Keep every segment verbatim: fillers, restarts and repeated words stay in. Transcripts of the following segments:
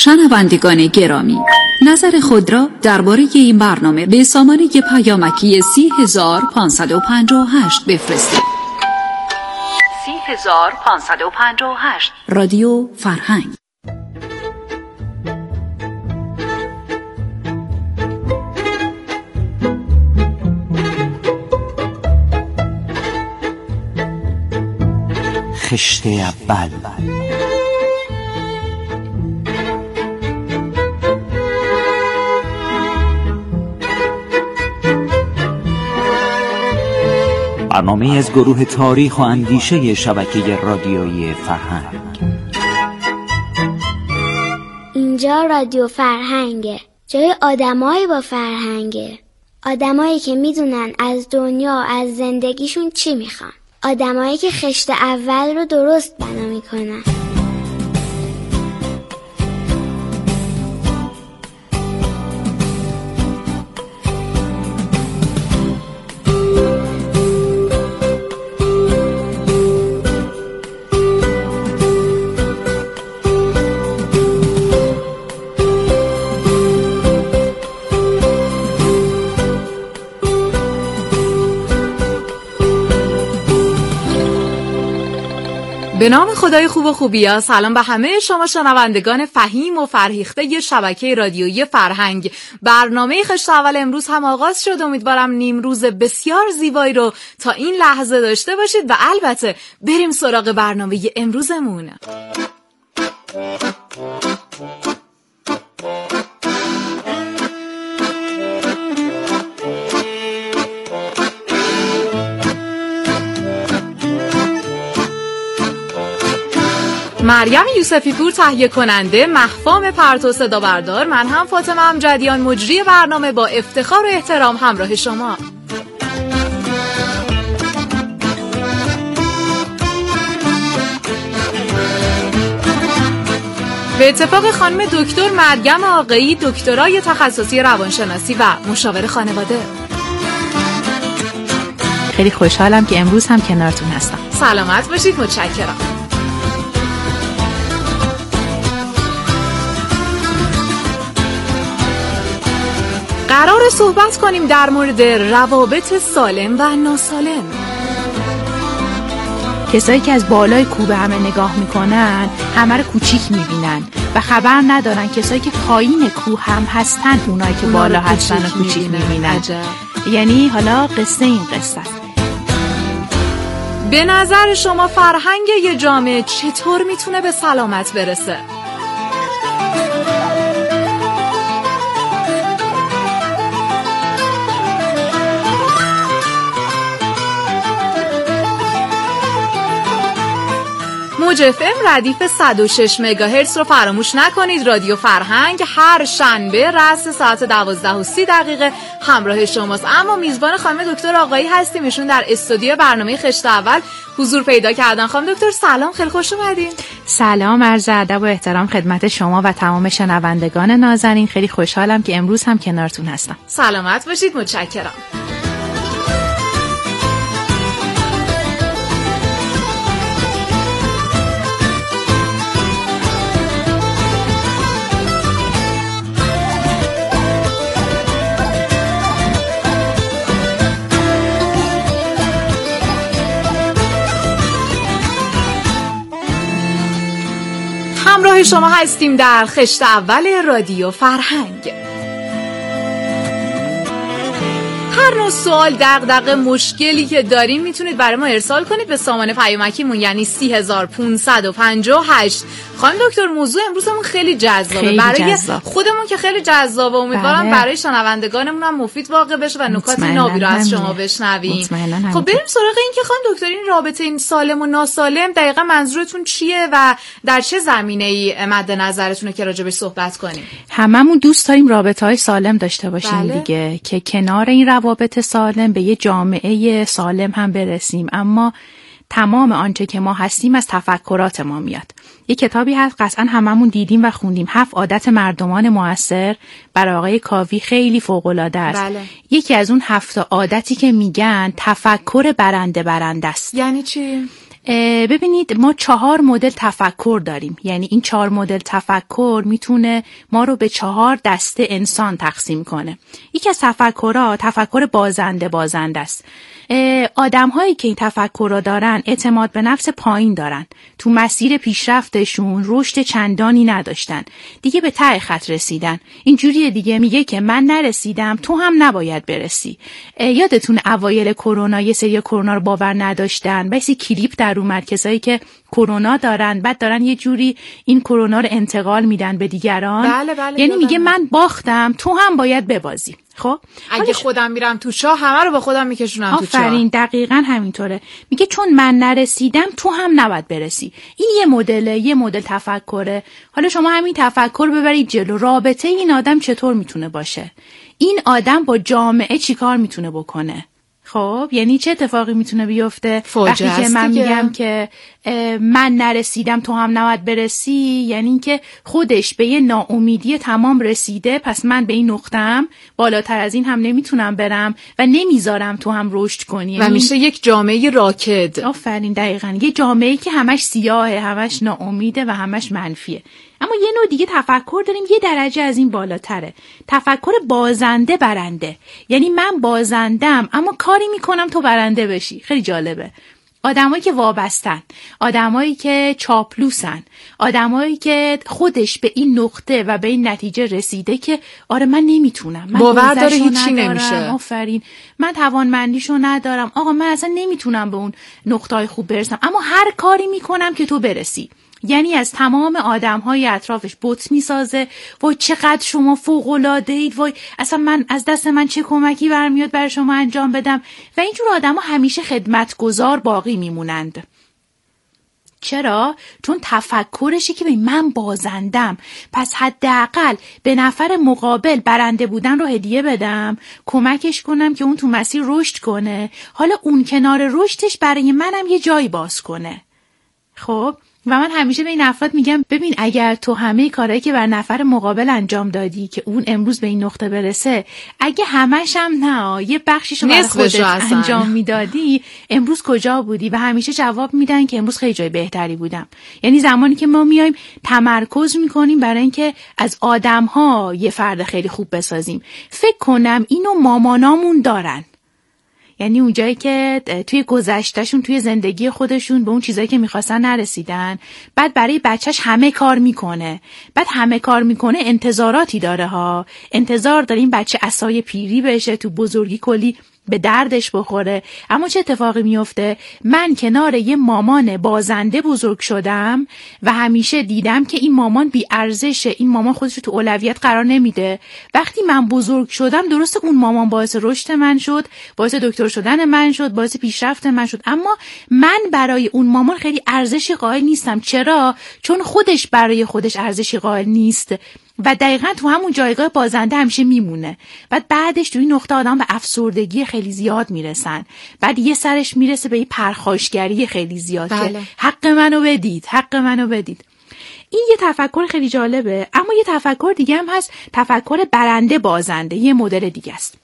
شنوندگان گرامی، نظر خود را درباره این برنامه به سامانه پیامکی سی هزار پانصد و پنجاه و هشت بفرستید. سی هزار پانصد و پنجاه و هشت رادیو فرهنگ. خشت اول. برنامه از گروه تاریخ و اندیشه شبکه رادیویی فرهنگ. اینجا رادیو فرهنگه، جای آدمایی با فرهنگه، آدمایی که میدونن از دنیا، از زندگیشون چی میخوان، آدمایی که خشت اول رو درست بنا میکنن. به نام خدای خوب و خوبی‌ها، سلام به همه شما شنوندگان فهیم و فرهیخته شبکه رادیویی فرهنگ. برنامه خشت اول امروز هم آغاز شد. امیدوارم نیم روز بسیار زیبایی رو تا این لحظه داشته باشید و البته بریم سراغ برنامه امروزمون. مریم یوسفی پور تهیه کننده، مهفام پرتو صدا بردار، من هم فاطمه امجدیان مجری برنامه با افتخار و احترام همراه شما. به اتفاق خانم دکتر مریم آقایی، دکترای تخصصی روانشناسی و مشاور خانواده. خیلی خوشحالم که امروز هم کنارتون هستم. سلامت باشید، متشکرم. قرار صحبت کنیم در مورد روابط سالم و ناسالم. کسایی که از بالای کوه به همه نگاه میکنن همه رو کوچیک میبینن و خبر ندارن کسایی که پایین کوه هم هستن اونایی که بالا هستن و کوچیک میبینن. یعنی حالا قصه این قصه است. به نظر شما فرهنگ یه جامعه چطور میتونه به سلامت برسه؟ موج اف ام ردیف صد و شش مگاهرتز رو فراموش نکنید. رادیو فرهنگ هر شنبه رأس ساعت دوازده و سی دقیقه همراه شماست. اما میزبان خانم دکتر آقایی هستیم، ایشون در استودیو برنامه خشت اول حضور پیدا کردن. خانم دکتر سلام، خیلی خوش اومدین. سلام، عرض ادب و احترام خدمت شما و تمام شنوندگان نازنین. خیلی خوشحالم که امروز هم کنارتون هستم. سلامت باشید، متشکرم. همراه شما هستیم در خشت اول رادیو فرهنگ. هر نوع سوال، دغدغه، مشکلی که دارین میتونید برای ما ارسال کنید به سامانه پیامکیمون، یعنی سی هزار پانصد و پنجاه و هشت. خانم دکتر، موضوع امروزمون خیلی جذابه، خیلی برای جذاب. خودمون که خیلی جذابه، امیدوارم بله. برای شنوندگانمون هم مفید واقع بشه و نکات نابی رو از شما بشنویم. خب بریم سراغ این که خانم دکتر این رابطه این سالم و ناسالم دقیقاً منظورتون چیه و در چه زمینه‌ای مد نظرتونه که راجع بهش صحبت کنیم؟ هممون دوست داریم رابطه‌های سالم داشته باشیم. بله. دیگه که کنار این روابط سالم به یه جامعه سالم هم برسیم، اما تمام آنچه که ما هستیم از تفکرات ما میاد. یه کتابی هست قطعا هممون دیدیم و خوندیم، هفت عادت مردمان مؤثر، برای آقای کاوی، خیلی فوق‌العاده است. بله. یکی از اون هفت عادتی که میگن تفکر برنده برنده است. یعنی چی؟ ببینید ما چهار مدل تفکر داریم، یعنی این چهار مدل تفکر میتونه ما رو به چهار دسته انسان تقسیم کنه. یکی از تفکرها تفکر بازنده بازنده است. آدم هایی که این تفکر را دارن اعتماد به نفس پایین دارن، تو مسیر پیشرفتشون رشد چندانی نداشتن، دیگه به ته خط رسیدن. اینجوریه دیگه، میگه که من نرسیدم تو هم نباید برسی. یادتون اوایل کرونا یه سری کرونا رو باور نداشتن، بسی کلیپ در اومد کسایی که کرونا دارن بعد دارن یه جوری این کرونا رو انتقال میدن به دیگران. بله بله، یعنی میگه من باختم تو هم باید ببازی. خب اگه خودم میرم تو چاه همه رو با خودم میکشونم تو چاه. آفرین، دقیقاً همینطوره. میگه چون من نرسیدم تو هم نباید برسی. این یه مدله، یه مدل تفکره. حالا شما همین تفکر ببرید جلو. رابطه این آدم چطور میتونه باشه؟ این آدم با جامعه چیکار میتونه بکنه؟ خب یعنی چه اتفاقی میتونه بیفته وقتی که من میگم که من نرسیدم تو هم نباید برسی؟ یعنی این که خودش به یه ناامیدی تمام رسیده، پس من به این نقطه‌ام، بالاتر از این هم نمیتونم برم و نمیذارم تو هم رشد کنی. و میشه یک جامعه راکد. آفرین، دقیقاً یه جامعه‌ای که همش سیاهه، همش ناامیده و همش منفیه. اما یه نوع دیگه تفکر داریم یه درجه از این بالاتره، تفکر بازنده برنده. یعنی من بازندم اما کاری میکنم تو برنده بشی. خیلی جالبه. آدمایی که وابستن، آدمایی که چاپلوسن، آدمایی که خودش به این نقطه و به این نتیجه رسیده که آره من نمیتونم، من باور داره هیچی نمیشه. آفرین، من توانمندیشو ندارم، آقا من اصلا نمیتونم به اون نقطه‌های خوب برسم، اما هر کاری میکنم که تو برسی. یعنی از تمام آدم‌های اطرافش بت می‌سازه. وای چقدر شما فوق‌العاده‌اید، وای اصلا من از دست من چه کمکی برمیاد برای شما انجام بدم. و اینجور آدم‌ها همیشه خدمتگزار باقی میمونند. چرا؟ چون تفکرشه که من بازندم، پس حداقل به نفر مقابل برنده بودن رو هدیه بدم، کمکش کنم که اون تو مسیر رشد کنه، حالا اون کنار رشدش برای منم یه جایی باز کنه. خب و من همیشه به این افراد میگم ببین اگر تو همه کارهایی که بر نفر مقابل انجام دادی که اون امروز به این نقطه برسه، اگه همش هم نه یه بخشیشو برای خودت انجام میدادی، امروز کجا بودی؟ و همیشه جواب میدن که امروز خیلی جای بهتری بودم. یعنی زمانی که ما میایم تمرکز میکنیم برای اینکه از آدم‌ها یه فرد خیلی خوب بسازیم، فکر کنم اینو مامانامون دارن. یعنی اونجایی که توی گذشتهشون، توی زندگی خودشون به اون چیزایی که میخواستن نرسیدن، بعد برای بچهش همه کار میکنه، بعد همه کار میکنه انتظاراتی داره ها، انتظار داره این بچه عصای پیری بشه، تو بزرگی کلی به دردش بخوره. اما چه اتفاقی میفته؟ من کنار یه مامان بازنده بزرگ شدم و همیشه دیدم که این مامان بی ارزشه، این مامان خودش رو تو اولویت قرار نمیده. وقتی من بزرگ شدم، درسته اون مامان باعث رشد من شد، باعث دکتر شدن من شد، باعث پیشرفت من شد، اما من برای اون مامان خیلی ارزشی قائل نیستم. چرا؟ چون خودش برای خودش ارزشی قائل نیست و دقیقاً تو همون جایگاه بازنده همیشه میمونه. بعد بعدش تو این نقطه آدم به افسردگی خیلی زیاد میرسن، بعد یه سرش میرسه به این پرخاشگری خیلی زیاد. بله. که حق منو بدید، حق منو بدید. این یه تفکر خیلی جالبه. اما یه تفکر دیگه هم هست، تفکر برنده بازنده، یه مدل دیگه است.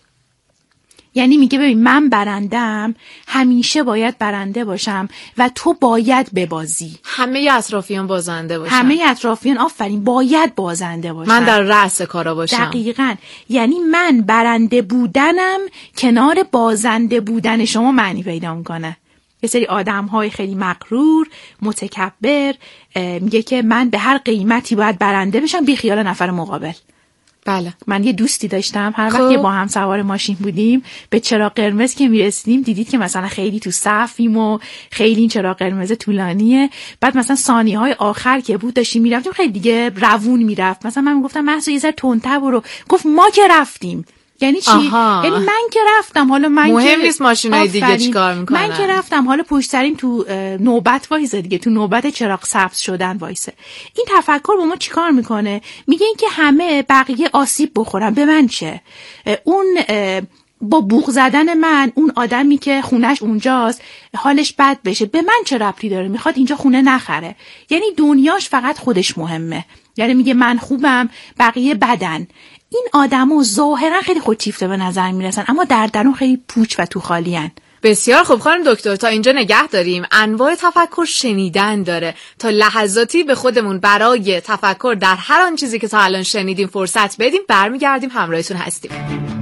یعنی میگه ببین من برندم، همیشه باید برنده باشم و تو باید ببازی. همه اطرافیان بازنده باشن. همه اطرافیان آفرین باید بازنده باشن. من در رأس کارا باشم. دقیقاً. یعنی من برنده بودنم کنار بازنده بودن شما معنی پیدا میکنه. یه سری آدم‌های خیلی مغرور، متکبر، میگه که من به هر قیمتی باید برنده بشم بی خیال نفر مقابل. بله. من یه دوستی داشتم، هر وقت با هم سوار ماشین بودیم به چراغ قرمز که میرسیدیم، دیدید که مثلا خیلی تو صفیم و خیلی این چراغ قرمز طولانیه، بعد مثلا ثانیه‌های آخر که بود داشتیم میرفتیم خیلی دیگه روون میرفت، مثلا من میگفتم محسا یه ذره تندتر برو، گفت ما که رفتیم. یعنی چی؟ آها. یعنی من که رفتم، حالا من مهم که نیست ماشینای دیگه چیکار میکنن، من که رفتم، حالا پشت سریم تو نوبت وایسه دیگه، تو نوبت چراغ سبز شدن وایسه. این تفکر با ما چیکار میکنه؟ میگه این که همه بقیه آسیب بخورن، به من چه؟ اون با بوق زدن من، اون آدمی که خونش اونجاست حالش بد بشه، به من چه ربطی داره؟ میخواد اینجا خونه نخره. یعنی دنیاش فقط خودش مهمه. یعنی میگه من خوبم، بقیه بدن. این آدمو ظاهرا خیلی خودشیفته به نظر میرسن، اما در درون خیلی پوچ و تو خالین. بسیار خوب خانم دکتر، تا اینجا نگه داریم. انواع تفکر شنیدن داره، تا لحظاتی به خودمون برای تفکر در هر آن چیزی که تا الان شنیدیم فرصت بدیم. برمیگردیم همراهتون هستیم.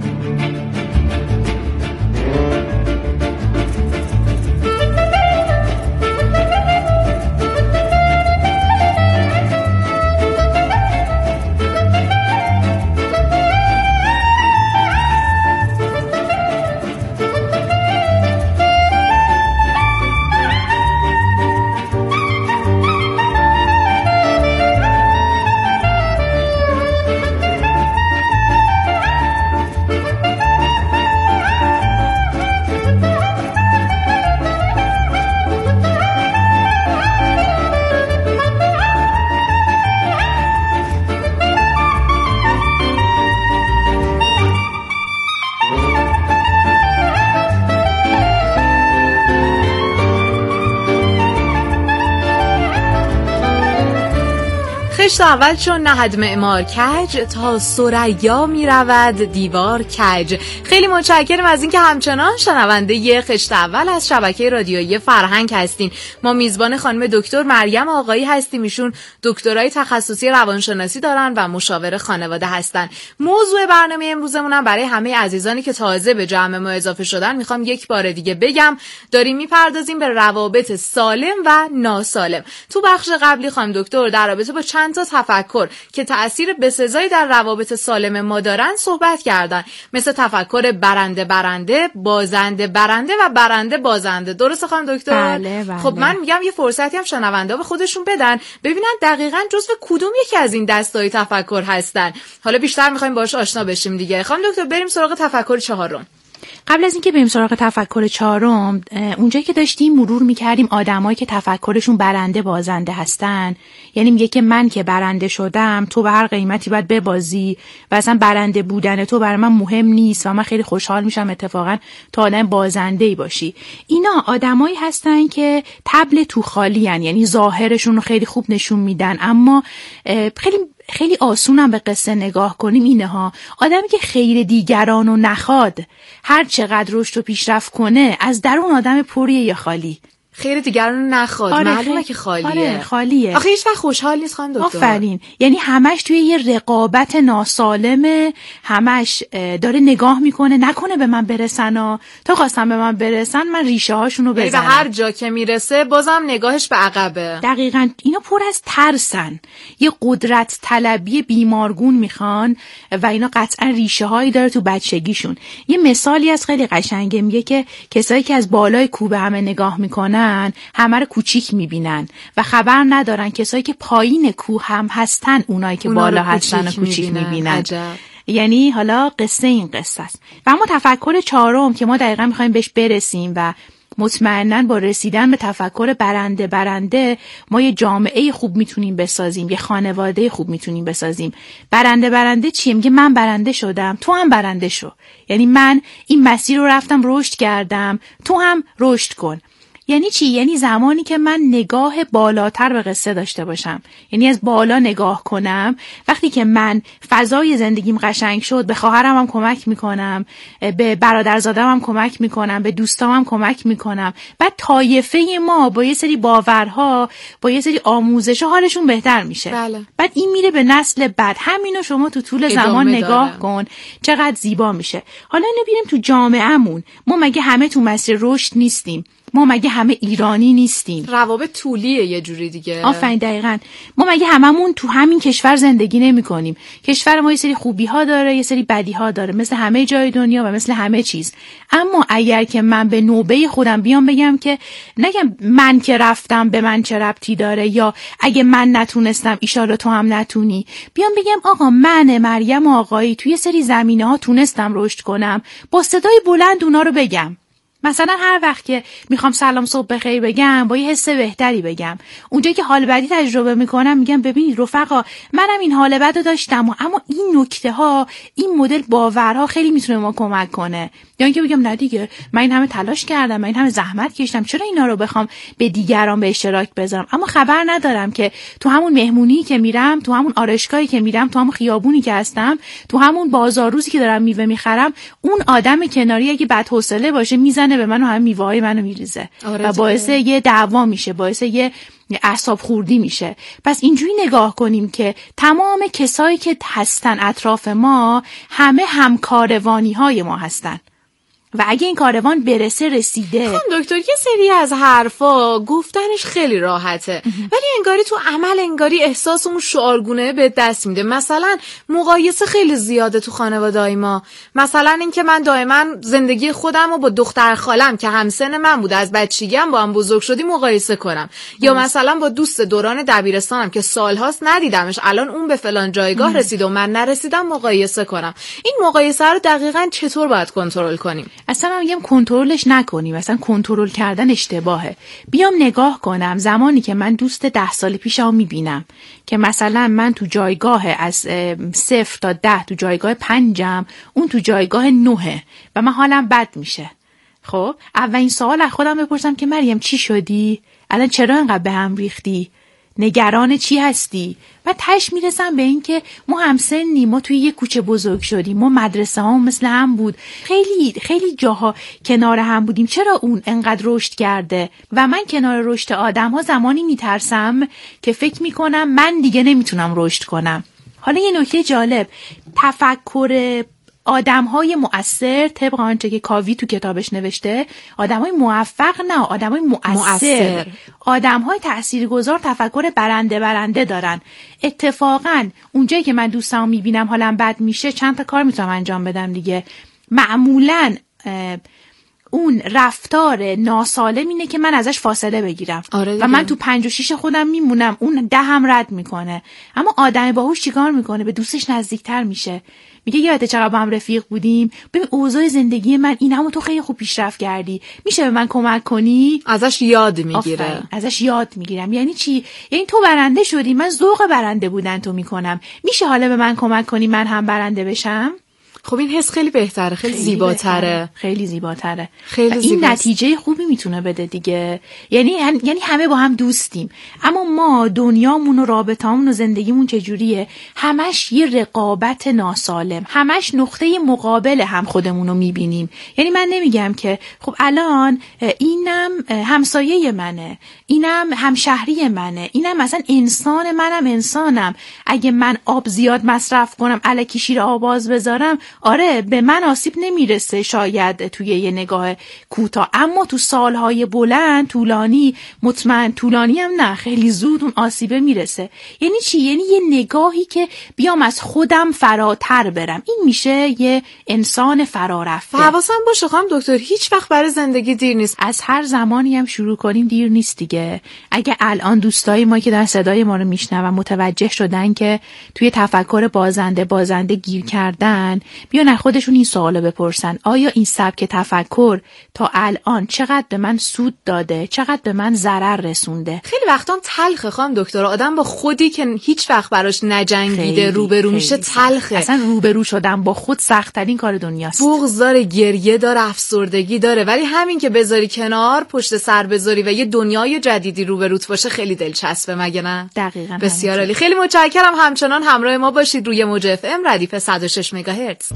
خشت اول چون نهد معمار کج، تا ثریا می رود دیوار کج. خیلی متشکرم از اینکه همچنان شنونده ی خشت اول از شبکه رادیویی فرهنگ هستین. ما میزبان خانم دکتر مریم آقایی هستیم. ایشون دکترای تخصصی روانشناسی دارن و مشاور خانواده هستن. موضوع برنامه امروزمون هم برای همه عزیزانی که تازه به جمع ما اضافه شدن میخوام یک بار دیگه بگم، داریم میپردازیم به روابط سالم و ناسالم. تو بخش قبلی خانم دکتر در رابطه با چند تا تفکر که تأثیر بسزایی در روابط سالم ما دارن صحبت کردن، مثل تفکر برنده برنده، بازنده برنده و برنده بازنده. درسته خانم دکتر؟ بله بله. خب من میگم یه فرصتی هم شنونده به خودشون بدن ببینن دقیقاً جزو کدوم یکی از این دستای تفکر هستن. حالا بیشتر میخوایم باهاش آشنا بشیم دیگه. خانم دکتر بریم سراغ تفکر چهارم. قبل از اینکه بریم سراغ تفکر چهارم، اونجایی که داشتیم مرور می‌کردیم آدمایی که تفکرشون برنده بازنده هستن، یعنی میگه که من که برنده شدم تو به هر قیمتی باید ببازی و اصلا برنده بودن تو برای من مهم نیست و من خیلی خوشحال میشم اتفاقا تو آدم بازنده‌ای باشی. اینا آدمایی هستن که طبل تو خالی هن، یعنی ظاهرشون رو خیلی خوب نشون میدن اما خیلی خیلی آسونم به قصه نگاه کنیم. اینه ها، آدمی که خیر دیگران رو نخواد، هر چقدر رشد و پیشرفت کنه، از درون آدم پریه یا خالی. خیر دیگران نخواد، آره معلومه که خالیه. آره خالیه. آخه هیچ وقت خوشحال نیست خانم دکتر. آفرین. یعنی همش توی یه رقابت ناسالمه، همش داره نگاه میکنه نکنه به من برسن، تا خواستم به من برسن من ریشه هاشونو بزنم. به هر جا که میرسه بازم نگاهش به عقبه. دقیقاً. اینا پر از ترسن، یه قدرت طلبی بیمارگون میخوان و اینا قطعا ریشه هایی داره تو بچگیشون. یه مثالی از خیلی قشنگه، میگه که کسایی که از بالای کوه به همه نگاه میکنن همه رو کوچیک میبینن و خبر ندارن کسایی که پایین کوه هم هستن اونایی که بالا هستن و کوچیک میبینن. یعنی حالا قصه این قصه است. و اما تفکر چهارم که ما دقیقا میخوایم بهش برسیم و مطمئناً با رسیدن به تفکر برنده برنده ما یه جامعه خوب میتونیم بسازیم، یه خانواده خوب میتونیم بسازیم. برنده برنده چیه؟ میگه من برنده شدم تو هم برنده شو. یعنی من این مسیر رو رفتم رشد کردم تو هم رشد کن. یعنی چی؟ یعنی زمانی که من نگاه بالاتر به قصه داشته باشم، یعنی از بالا نگاه کنم. وقتی که من فضای زندگیم قشنگ شد، به خواهرم هم کمک میکنم، به برادرزادم هم کمک میکنم، به دوستام هم کمک میکنم. بعد طایفه ما با یه سری باورها، با یه سری آموزش‌ها حالشون بهتر میشه. بله. بعد این میره به نسل بعد. همینو شما تو طول زمان نگاه داره. کن چقدر زیبا میشه. حالا اینو بیاریم تو جامعهمون. ما مگه همه تو مسیر رشد نیستیم؟ ما مگه همه ایرانی نیستیم؟ روابط طولیه یه جوری دیگه. آفرین دقیقاً. ما مگه هممون تو همین کشور زندگی نمی کنیم؟ کشور ما یه سری خوبی ها داره، یه سری بدی ها داره، مثل همه جای دنیا و مثل همه چیز. اما اگر که من به نوبه خودم بیام بگم که نگم من که رفتم به من چه ربطی داره، یا اگه من نتونستم ایشالا تو هم نتونی، بیام بگم آقا من مریم آقایی توی سری زمینه ها تونستم رشد کنم، با صدای بلند اونا رو بگم. مثلا هر وقت که میخوام سلام صبح بخیر بگم با یه حس بهتری بگم. اونجایی که حال بدی تجربه میکنم میگم ببینید رفقا منم این حال بد رو داشتم، اما این نکته ها، این مدل باورها خیلی میتونه ما کمک کنه. یا اینکه بگم نه دیگه من این همه تلاش کردم، من این همه زحمت کشیدم، چرا اینا رو بخوام به دیگران به اشتراک بذارم؟ اما خبر ندارم که تو همون مهمونی که میرم، تو همون آرایشگاهی که میرم، تو همون خیابونی که هستم، تو همون بازار روزی که دارم میوه میخرم، اون آدم کناری اگه بدحوصله باشه میزنه میزنه به من و همه میوه‌های منو میریزه و باعث یه دعوا میشه، باعث یه اعصاب خوردی میشه. پس اینجوری نگاه کنیم که تمام کسایی که هستن اطراف ما همه همکاروانی های ما هستن و اگه این کاروان برسه رسیده. خب دکتر، یه سری از حرفا گفتنش خیلی راحته ولی انگاری تو عمل انگاری احساس اون شعارگونه به دست میده. مثلا مقایسه خیلی زیاده تو خانواده‌های ما. مثلا اینکه من دائما زندگی خودم رو با دختر خالم که همسن من بود از بچگی هم با هم بزرگ شدیم مقایسه کنم، یا مثلا با دوست دوران دبیرستانم که سالهاست ندیدمش الان اون به فلان جایگاه رسید و من نرسیدم مقایسه کنم. این مقایسه رو دقیقاً چطور باید کنترل کنیم؟ اصلا من میگم کنترلش نکنیم، اصلا کنترل کردن اشتباهه. بیام نگاه کنم زمانی که من دوست ده سال پیشم میبینم که مثلا من تو جایگاه از صفر تا ده تو جایگاه پنجم، اون تو جایگاه نهه و من حالم بد میشه. خب اولین سوال از خودم بپرسم که مریم چی شدی؟ الان چرا اینقدر به هم ریختی؟ نگران چی هستی؟ و تش میرسم به این که ما همسنی، ما توی یه کوچه بزرگ شدیم، ما مدرسه ها مثل هم بود، خیلی خیلی جاها کنار هم بودیم، چرا اون انقدر رشد کرده و من کنار رشد آدم ها زمانی میترسم که فکر میکنم من دیگه نمیتونم رشد کنم. حالا یه نکته جالب، تفکر آدم‌های مؤثر طبق آنچه که کاوی تو کتابش نوشته، آدم‌های موفق نه، آدم‌های مؤثر، آدم‌های تاثیرگذار تفکر برنده برنده دارن. اتفاقاً اونجایی که من دوستامو می‌بینم حالم بد میشه، چند تا کار میتونم انجام بدم دیگه. معمولاً اون رفتار ناسالم اینه که من ازش فاصله بگیرم و من تو پنج و شیش خودم میمونم، اون ده هم رد میکنه. اما آدم باهوش چیکار میکنه؟ به دوستش نزدیکتر میشه، میگه یادت چقدر با هم رفیق بودیم، ببین اوضاع زندگی من این، همون تو خیلی خوب پیشرفت کردی، میشه به من کمک کنی؟ ازش یاد میگیره. ازش یاد میگیرم. یعنی چی؟ یعنی تو برنده شدی، من ذوق برنده بودن تو میکنم، میشه حالا به من کمک کنی من هم برنده بشم؟ خب این حس خیلی بهتره، خیلی, خیلی زیباتره، خیلی زیباتره. خیلی این زیباست. نتیجه خوبی میتونه بده دیگه. یعنی یعنی همه با هم دوستیم، اما ما دنیامون و رابطه‌مون و زندگیمون چجوریه؟ همش یه رقابت ناسالم، همش نقطه مقابل هم خودمون رو میبینیم. یعنی من نمیگم که خب الان اینم همسایه منه، اینم همشهری منه، اینم مثلا انسان، منم انسانم، اگه من آب زیاد مصرف کنم الکی شیر آواز بذارم، آره به من آسیب نمیرسه شاید توی یه نگاه کوتاه، اما تو سالهای بلند طولانی، مطمئن طولانی هم نه، خیلی زود اون آسیبه میرسه. یعنی چی؟ یعنی یه نگاهی که بیام از خودم فراتر برم، این میشه یه انسان فرارفته. حواسم باشه خانم دکتر، هیچ وقت برای زندگی دیر نیست. از هر زمانی هم شروع کنیم دیر نیست دیگه. اگه الان دوستای ما که دارن صدای ما رو میشنون متوجه شدن که توی تفکر بازنده بازنده گیر کردن، بیان از خودشون این سوالو بپرسن، آیا این سبک تفکر تا الان چقدر به من سود داده، چقدر به من ضرر رسونده؟ خیلی وقتا تلخه خانم دکتر، آدم با خودی که هیچ وقت براش نجنگیده روبرو میشه تلخه. اصلا روبرو شدن با خود سخت ترین کار دنیاست. بغض داره، گریه داره، افسردگی داره، ولی همین که بذاری کنار، پشت سر بذاری و یه دنیای جدیدی روبروت باشه خیلی دلچسبه، مگه نه؟ دقیقاً. بسیار عالی. خیلی متشکرم، همچنان همراه ما باشید روی موج اف ام ردیف صد و شش مگاهرتز.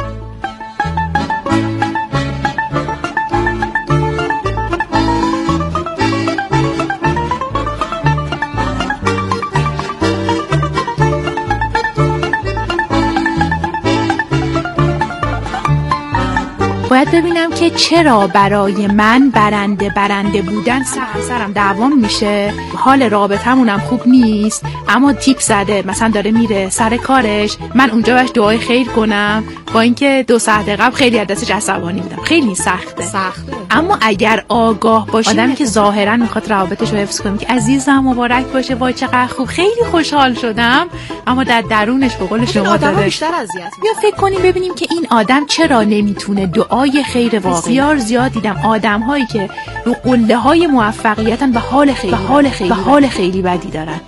باید ببینم که چرا برای من برنده برنده بودن سر سرم دوام میشه، حال رابطمونم خوب نیست، اما تیپ زده مثلا داره میره سر کارش، من اونجا باش دعای خیر کنم، با اینکه دو ساعت قبل خیلی از دستش عصبانی بودم. خیلی سخته. سخته. اما اگر آگاه باشی، آدمی که ظاهرا میخواد روابطش رو حفظ کنه، که عزیزم مبارک باشه، وای چقدر خوب، خیلی خوشحال شدم، اما در درونش به قول شما داره بیشتر اذیت میشه. فکر کنیم ببینیم که این آدم چرا نمیتونه دعای خیر واقعی. بسیار زیاد دیدم آدم هایی که رو قله های موفقیتن و حال خیلی و حال خیلی و حال خیلی بدی دارن.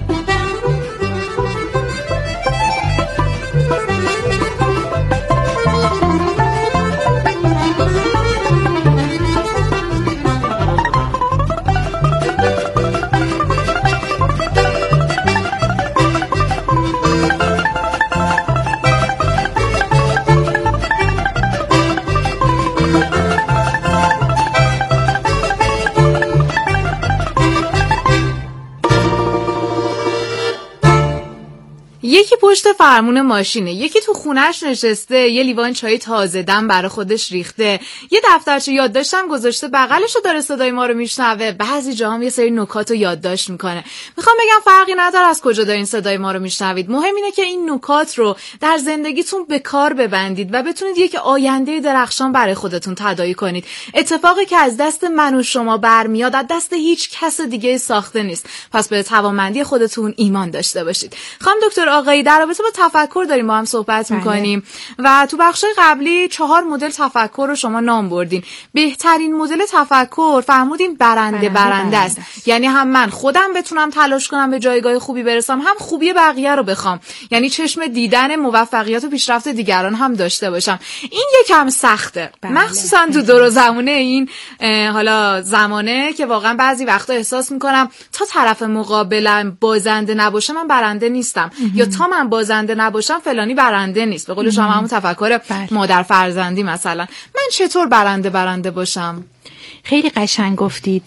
یکی پشت فرمون ماشینه، یکی تو خونهش نشسته، یه لیوان چای تازه دم برای خودش ریخته، یه دفترچه یادداشتم گذاشته بغلشو داره صدای ما رو میشنوه، بعضی جاها هم یه سری نکاتو یادداشت میکنه. میخوام بگم فرقی نداره از کجا دارین صدای ما رو میشنوید، مهم اینه که این نکات رو در زندگیتون به کار ببندید و بتونید یک آینده درخشان برای خودتون تداعی کنید. اتفاقی که از دست من و شما برمیاد از دست هیچ کس دیگه ساخته نیست. پس به توانمندی خودتون ایمان داشته باشید. خانم دکتر آقایی، در رابطه با تفکر داریم با هم صحبت بله. میکنیم و تو بخش قبلی چهار مدل تفکر رو شما نام بردین. بهترین مدل تفکر فرمودین برنده برنده است، یعنی هم من خودم بتونم تلاش کنم به جایگاه خوبی برسم، هم خوبی بقیه رو بخوام، یعنی چشم دیدن موفقیت و پیشرفت دیگران هم داشته باشم. این یکم سخته بله. مخصوصا تو دور و زمانه این حالا زمانه که واقعا بعضی وقتا احساس میکنم تا طرف مقابلم بازنده نباشه من برنده نیستم یا تا من بازنده نباشم فلانی برنده نیست. به قول شما همون تفکر بله. مادر فرزندی مثلا. من چطور برنده برنده باشم؟ خیلی قشنگ گفتید.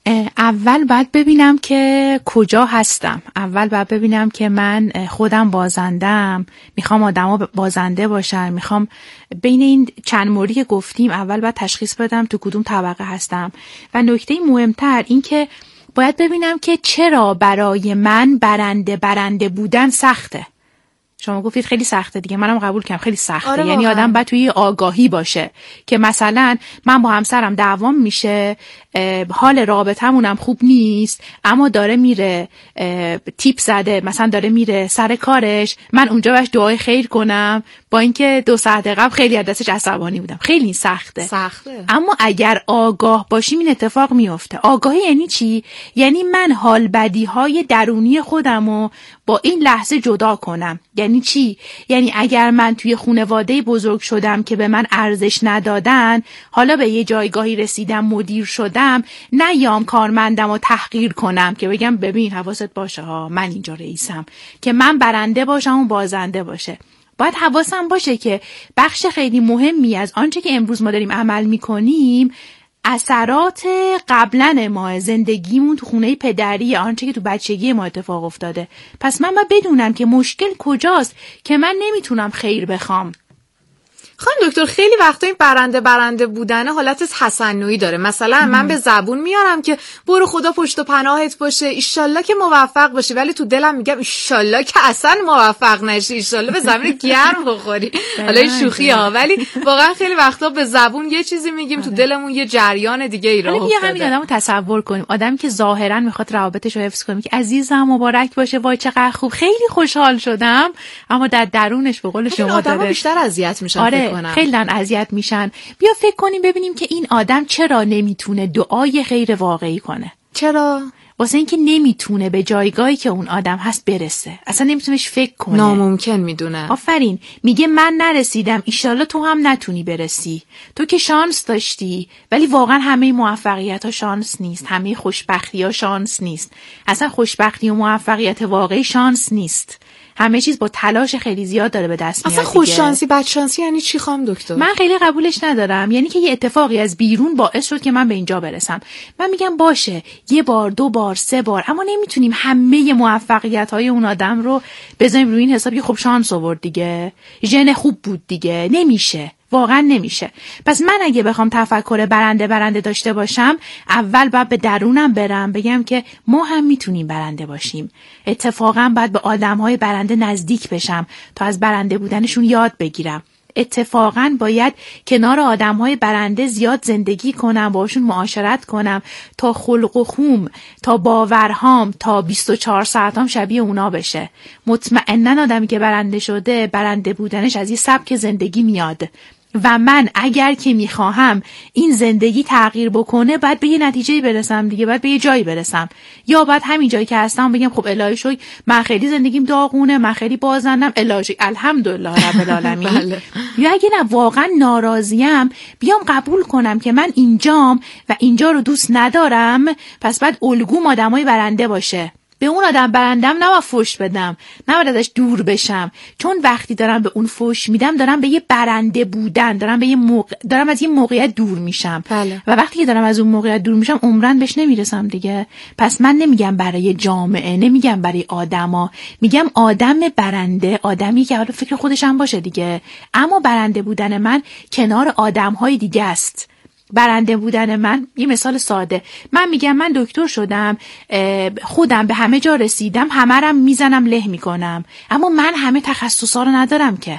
اول باید ببینم که کجا هستم، اول باید ببینم که من خودم بازندم، میخوام آدما بازنده باشن، میخوام بین این چند موردی که گفتیم اول باید تشخیص بدم تو کدوم طبقه هستم. و نکته مهمتر این که باید ببینم که چرا برای من برنده برنده بودن سخته. شما گفتید خیلی سخته دیگه، منم قبول کردم خیلی سخته. آره یعنی آدم باید توی آگاهی باشه که مثلا من با همسرم دعوام میشه، حال رابطمونم خوب نیست، اما داره میره تیپ زده مثلا داره میره سر کارش، من اونجا بهش دعای خیر کنم با اینکه دو ساعت قبل خیلی از دستش عصبانی بودم. خیلی سخته. سخته. اما اگر آگاه باشیم این اتفاق میفته. آگاهی یعنی چی؟ یعنی من حال بدی های درونی خودمو با این لحظه جدا کنم. یعنی چی؟ یعنی اگر من توی خانواده بزرگ شدم که به من ارزش ندادن، حالا به یه جایگاهی رسیدم، مدیر شدم، نیام کارمندم و تحقیر کنم که بگم ببین حواست باشه ها من اینجا رئیسم، که من برنده باشم و بازنده باشه. باید حواسم باشه که بخش خیلی مهمی از آنچه که امروز ما داریم عمل میکنیم اثرات قبلن ما، زندگیمون تو خونه پدری، آنچه که تو بچگی ما اتفاق افتاده. پس من باید بدونم که مشکل کجاست که من نمیتونم خیر بخوام. خانم دکتر خیلی وقتا این برنده برنده بودن حالت تصنعی داره. مثلا مم. من به زبون میارم که برو خدا پشت و پناهت باشه، ایشالله که موفق باشی، ولی تو دلم میگم ایشالله که اصلا موفق نشی، ایشالله به زمین گرم بخوری. حالا این شوخی ها، ولی واقعا خیلی وقتا به زبون یه چیزی میگیم تو دلمون یه جریان دیگه ای راه افتاده. همین آدمو تصور کنیم، آدمی که ظاهرا میخواد روابطش رو حفظ کنه که عزیزم مبارک باشه، وای چقدر خوب، خیلی خوشحال شدم، اما در درونش به قول شما داره بیشتر اذیت میشن. آره خیلی اذیت میشن. بیا فکر کنیم ببینیم که این آدم چرا نمیتونه دعای غیر واقعی کنه. چرا؟ واسه اینکه نمیتونه به جایگاهی که اون آدم هست برسه، اصلا نمیتونهش فکر کنه، ناممکن میدونه. آفرین. میگه من نرسیدم، ایشالله تو هم نتونی برسی، تو که شانس داشتی. ولی واقعا همه موفقیت ها شانس نیست، همه خوشبختی ها شانس نیست. اصلا خوشبختی و موفقیت واقعی شانس نیست. همه چیز با تلاش خیلی زیاد داره به دست میاد. اصلا خوش شانسی بد شانسی یعنی چی خانم دکتر؟ من خیلی قبولش ندارم. یعنی که یه اتفاقی از بیرون باعث شد که من به اینجا برسم. من میگم باشه یه بار دو بار سه بار، اما نمیتونیم همه موفقیت‌های اون آدم رو بذاریم روی این حساب که خب شانس آورد دیگه، ژن خوب بود دیگه. نمیشه، واقعا نمیشه. پس من اگه بخوام تفکر برنده برنده داشته باشم، اول باید به درونم برم بگم که ما هم میتونیم برنده باشیم. اتفاقا باید به آدم‌های برنده نزدیک بشم تا از برنده بودنشون یاد بگیرم. اتفاقا باید کنار آدم‌های برنده زیاد زندگی کنم، باشون معاشرت کنم تا خلق و خوم، تا باورهام، تا بیست و چهار ساعتام شبیه اونا بشه. مطمئناً آدمی که برنده شده، برنده بودنش از یه سبک زندگی میاد و من اگر که میخواهم این زندگی تغییر بکنه باید به یه نتیجه برسم دیگه، باید به یه جایی برسم. یا باید همین جایی که هستم بگم خب الهی شوی من خیلی زندگیم داغونه، من خیلی بازندم، الهی شوی الحمدلله رب العالمین. یا اگه نه واقعا ناراضیم بیام قبول کنم که من اینجام و اینجا رو دوست ندارم، پس بعد الگوم آدمای برنده باشه. به اون آدم برندم نباید فحش بدم، نباید ازش دور بشم، چون وقتی دارم به اون فحش میدم دارم به یه برنده بودن، دارم به یه موقع... دارم از یه موقعیت دور میشم. بله. و وقتی که دارم از اون موقعیت دور میشم عمرن بهش نمیرسم دیگه. پس من نمیگم برای جامعه، نمیگم برای آدما، میگم آدم برنده، آدمی که حالا فکر خودش هم باشه دیگه، اما برنده بودن من کنار آدم‌های دیگه است. برنده بودن من، یه مثال ساده، من میگم من دکتر شدم، خودم به همه جا رسیدم، همه رم میزنم له میکنم، اما من همه تخصصا رو ندارم که،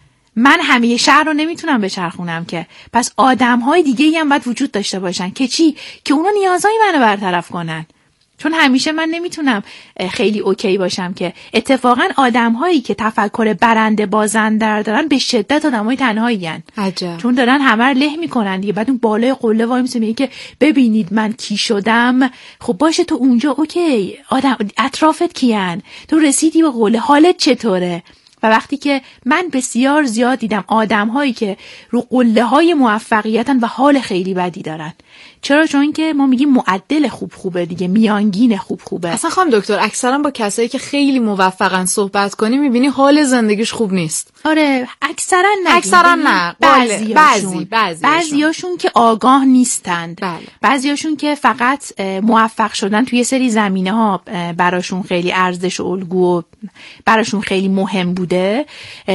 من همه شهر رو نمیتونم بچرخونم که. پس آدم‌های دیگه‌ای هم باید وجود داشته باشن که چی؟ که اونا نیازهای منو برطرف کنن. چون همیشه من نمیتونم خیلی اوکی باشم که. اتفاقا آدم‌هایی که تفکر برنده بازنده دارن به شدت آدم‌های تنهایی هن. عجب. چون دارن همه رو له میکنن دیگه. بعد اون بالای قله وای میسه میگه که ببینید من کی شدم. خب باشه تو اونجا اوکی، آدم اطرافت کیان؟ تو رسیدی به قله، حالت چطوره؟ و وقتی که من بسیار زیاد دیدم آدم‌هایی که رو قله‌های موفقیتن و حال خیلی بدی دارن. چرا؟ چون که ما میگیم معدل خوب خوبه دیگه، میانگین خوب خوبه. اصلا خانم دکتر اکثرا با کسایی که خیلی موفقن صحبت کنی میبینی حال زندگیش خوب نیست. آره اکثرا نه، اکثرا نه، بعضی بعضی بعضیاشون که آگاه نیستند. بله. بعضیاشون که فقط موفق شدن توی سری زمینه‌ها براشون خیلی ارزش و الگو و براشون خیلی مهم بوده،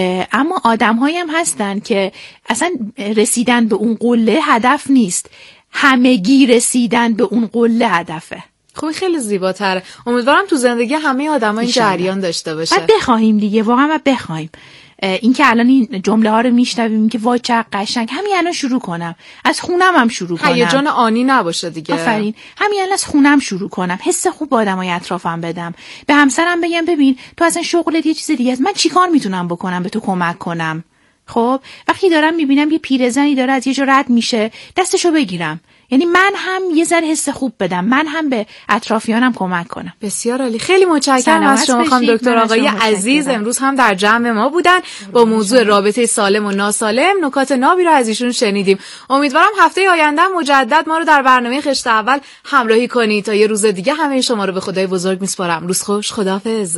اما آدم‌هایی هم هستن که اصلا رسیدن به اون قله هدف نیست، همگی رسیدن به اون قله هدفه. خب خیلی زیباتره. امیدوارم تو زندگی همه آدم‌ها این جریان داشته باشه. بعد بخوایم دیگه، واقعا بعد بخوایم. این که الان این جمله ها رو میشنویم که وای چقدر قشنگ، همین الان شروع کنم، از خونم هم شروع کنم. هیجان آنی نباشه دیگه. آفرین. همین الان از خونم شروع کنم، حس خوب به آدمای اطرافم بدم، به همسرم بگم ببین تو اصلا شغلت یه چیز دیگه است، من چیکار میتونم بکنم به تو کمک کنم. خب وقتی دارم میبینم یه پیرزنی داره از یه جا رد میشه، دستشو بگیرم، یعنی من هم یه ذره حس خوب بدم، من هم به اطرافیانم کمک کنم. بسیار عالی. خیلی متشکرم از شما خانم دکتر. آقای عزیز امروز هم در جمع ما بودن با موضوع رابطه سالم و ناسالم. نکات نابی رو از ایشون شنیدیم. امیدوارم هفته آینده مجدد ما رو در برنامه خشت اول همراهی کنید. تا یه روز دیگه همه شما رو به خدای بزرگ میسپارم. روز خوش، خداحافظ.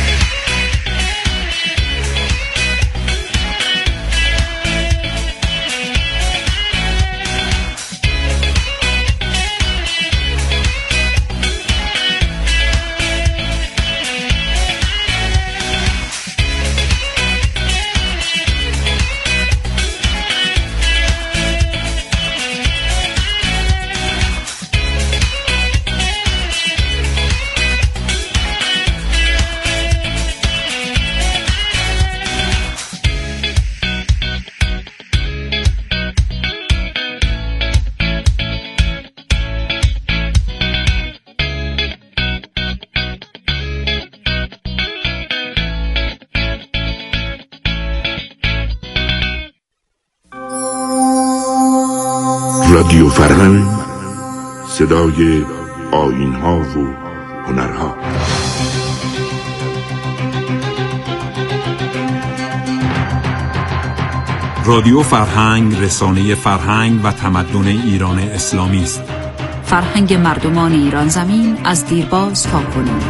رادیو فرهنگ، صدای آیین‌ها و هنرها. رادیو فرهنگ رسانه فرهنگ و تمدن ایران اسلامی است. فرهنگ مردمان ایران زمین از دیرباز تا کنون.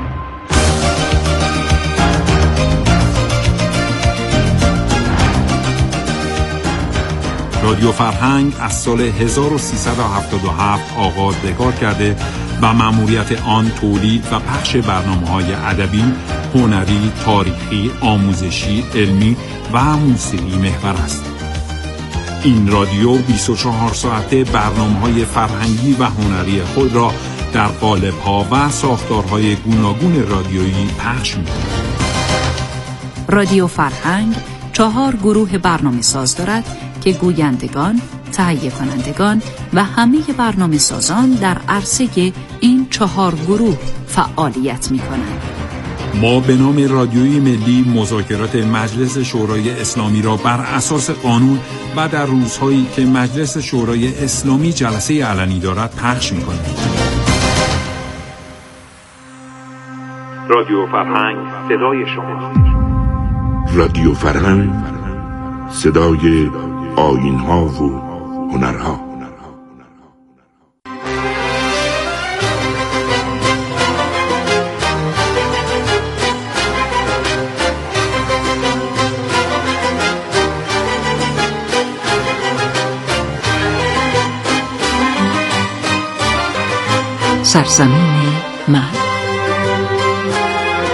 رادیو فرهنگ از سال هزار و سیصد و هفتاد و هفت آغاز به کار کرده و مأموریت آن تولید و پخش برنامه‌های ادبی، هنری، تاریخی، آموزشی، علمی و موسیقی محور است. این رادیو بیست و چهار ساعته برنامه‌های فرهنگی و هنری خود را در قالب‌ها و ساختارهای گوناگون رادیویی پخش می‌کند. رادیو فرهنگ چهار گروه برنامه ساز دارد که گویندگان، تهیه کنندگان و همه برنامه سازان در عرصه این چهار گروه فعالیت می کنند. ما به نام رادیوی ملی مذاکرات مجلس شورای اسلامی را بر اساس قانون و در روزهایی که مجلس شورای اسلامی جلسه علنی دارد پخش می کنیم. رادیو فرهنگ، صدای شما. رادیو فرهنگ، صدای آیین‌ها و هنرها. سرزمین مرگ.